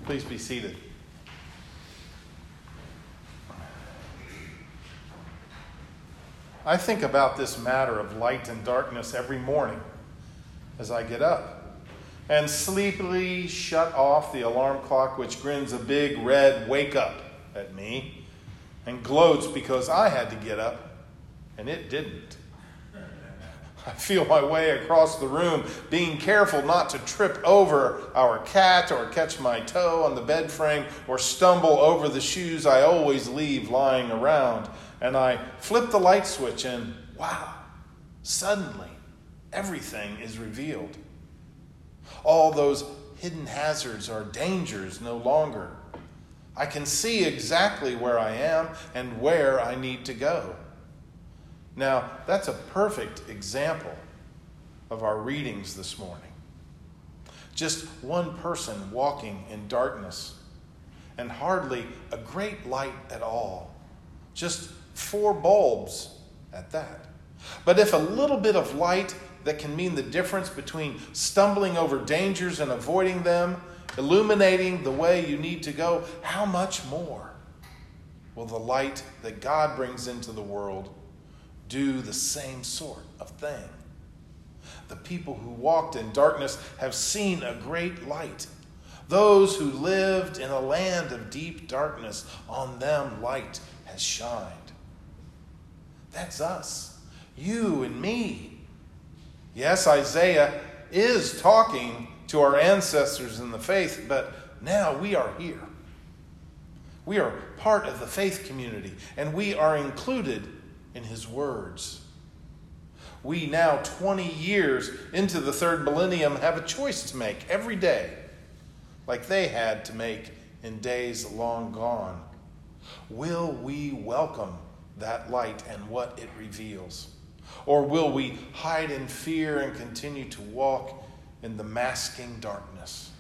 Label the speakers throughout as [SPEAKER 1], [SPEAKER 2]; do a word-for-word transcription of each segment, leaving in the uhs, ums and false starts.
[SPEAKER 1] Please be seated. I think about this matter of light and darkness every morning as I get up and sleepily shut off the alarm clock, which grins a big red wake up at me and gloats because I had to get up and it didn't. I feel my way across the room, being careful not to trip over our cat or catch my toe on the bed frame or stumble over the shoes I always leave lying around. And I flip the light switch and, wow, suddenly everything is revealed. All those hidden hazards or dangers no longer. I can see exactly where I am and where I need to go. Now, that's a perfect example of our readings this morning. Just one person walking in darkness and hardly a great light at all. Just four bulbs at that. But if a little bit of light that can mean the difference between stumbling over dangers and avoiding them, illuminating the way you need to go, how much more will the light that God brings into the world do the same sort of thing? The people who walked in darkness have seen a great light. Those who lived in a land of deep darkness, on them light has shined. That's us, you and me. Yes, Isaiah is talking to our ancestors in the faith, but now we are here. We are part of the faith community, and we are included in his words. We now, twenty years into the third millennium, have a choice to make every day, like they had to make in days long gone. Will we welcome that light and what it reveals? Or will we hide in fear and continue to walk in the masking darkness?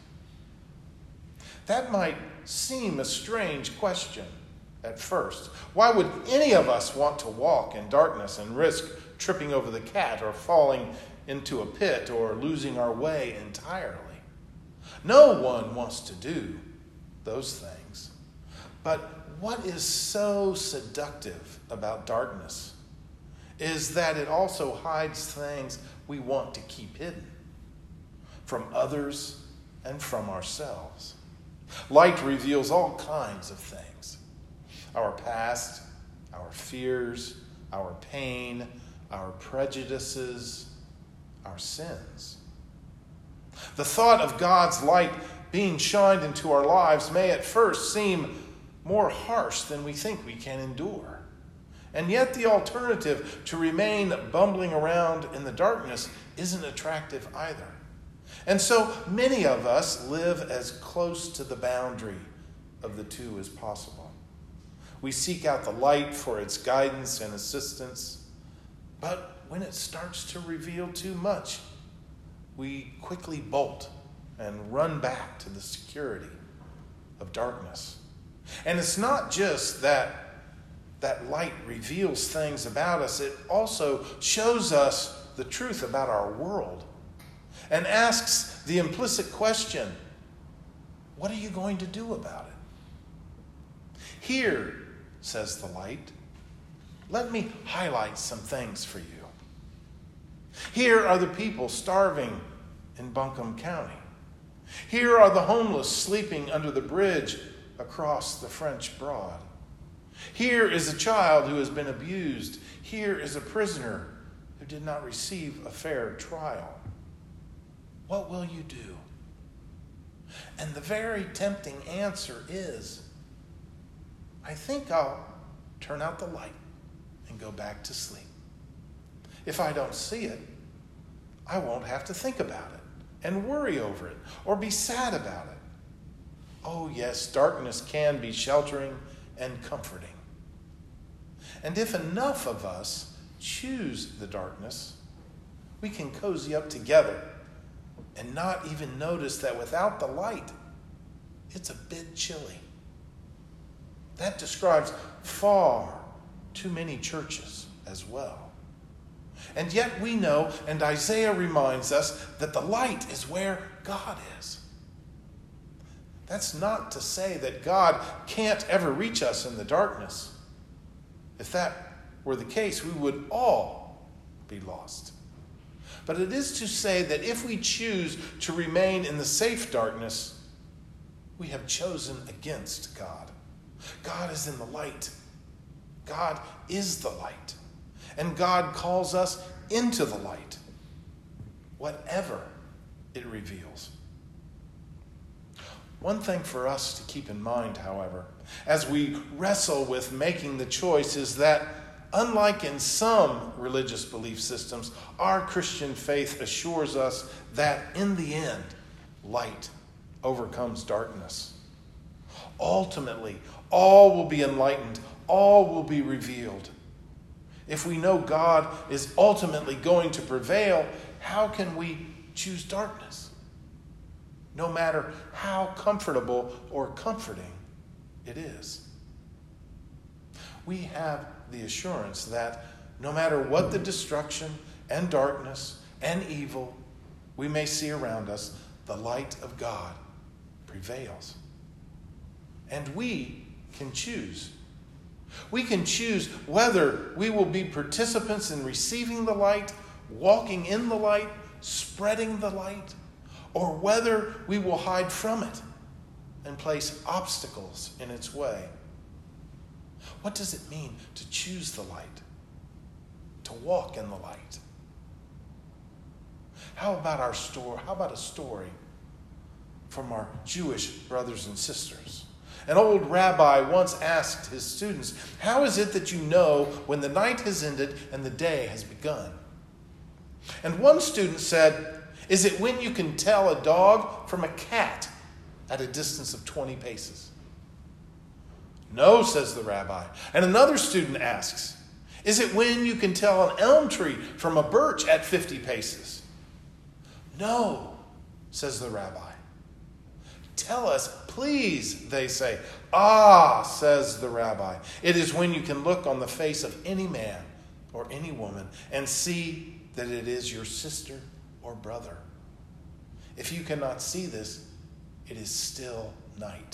[SPEAKER 1] That might seem a strange question at first. Why would any of us want to walk in darkness and risk tripping over the cat or falling into a pit or losing our way entirely? No one wants to do those things. But what is so seductive about darkness is that it also hides things we want to keep hidden from others and from ourselves. Light reveals all kinds of things. Our past, our fears, our pain, our prejudices, our sins. The thought of God's light being shined into our lives may at first seem more harsh than we think we can endure. And yet the alternative, to remain bumbling around in the darkness, isn't attractive either. And so many of us live as close to the boundary of the two as possible. We seek out the light for its guidance and assistance, but when it starts to reveal too much, we quickly bolt and run back to the security of darkness. And it's not just that that light reveals things about us, it also shows us the truth about our world and asks the implicit question, what are you going to do about it? Here, says the light, let me highlight some things for you. Here are the people starving in Buncombe County. Here are the homeless sleeping under the bridge across the French Broad. Here is a child who has been abused. Here is a prisoner who did not receive a fair trial. What will you do? And the very tempting answer is, I think I'll turn out the light and go back to sleep. If I don't see it, I won't have to think about it and worry over it or be sad about it. Oh yes, darkness can be sheltering and comforting. And if enough of us choose the darkness, we can cozy up together and not even notice that without the light, it's a bit chilly. That describes far too many churches as well. And yet we know, and Isaiah reminds us, that the light is where God is. That's not to say that God can't ever reach us in the darkness. If that were the case, we would all be lost. But it is to say that if we choose to remain in the safe darkness, we have chosen against God. God is in the light. God is the light. And God calls us into the light, whatever it reveals. One thing for us to keep in mind, however, as we wrestle with making the choice is that, unlike in some religious belief systems, our Christian faith assures us that in the end, light overcomes darkness. Ultimately, all will be enlightened, all will be revealed. If we know God is ultimately going to prevail, how can we choose darkness? No matter how comfortable or comforting it is. We have the assurance that no matter what the destruction and darkness and evil we may see around us, the light of God prevails. And we can choose. We can choose whether we will be participants in receiving the light, walking in the light, spreading the light, or whether we will hide from it and place obstacles in its way. What does it mean to choose the light, to walk in the light? How about our story? How about a story from our Jewish brothers and sisters? An old rabbi once asked his students, "How is it that you know when the night has ended and the day has begun?" And one student said, "Is it when you can tell a dog from a cat at a distance of twenty paces?" "No," says the rabbi. And another student asks, "Is it when you can tell an elm tree from a birch at fifty paces?" "No," says the rabbi. "Tell us, please," they say. "Ah," says the rabbi, "it is when you can look on the face of any man or any woman and see that it is your sister or brother. If you cannot see this, it is still night."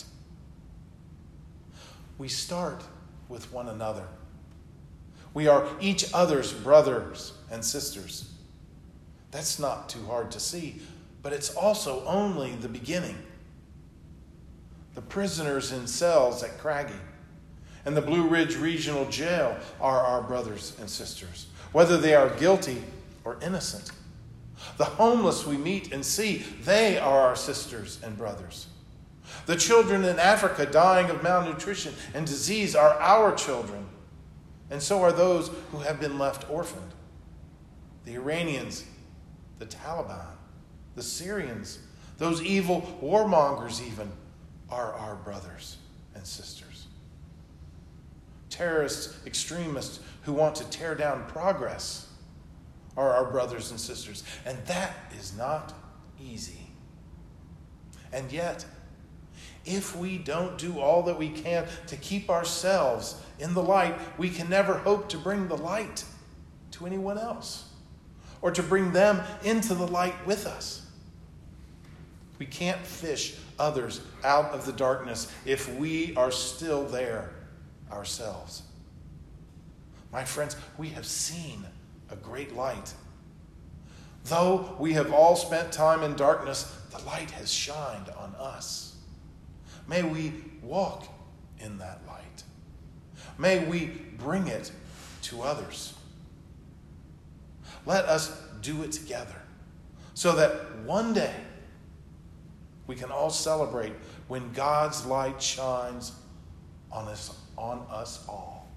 [SPEAKER 1] We start with one another. We are each other's brothers and sisters. That's not too hard to see, but it's also only the beginning. The prisoners in cells at Craggy and the Blue Ridge Regional Jail are our brothers and sisters, whether they are guilty or innocent. The homeless we meet and see, they are our sisters and brothers. The children in Africa dying of malnutrition and disease are our children, and so are those who have been left orphaned. The Iranians, the Taliban, the Syrians, those evil warmongers even, are our brothers and sisters. Terrorists, extremists who want to tear down progress are our brothers and sisters. And that is not easy. And yet, if we don't do all that we can to keep ourselves in the light, we can never hope to bring the light to anyone else or to bring them into the light with us. We can't fish others out of the darkness if we are still there ourselves. My friends, we have seen a great light. Though we have all spent time in darkness, the light has shined on us. May we walk in that light. May we bring it to others. Let us do it together so that one day we can all celebrate when God's light shines on us, on us all.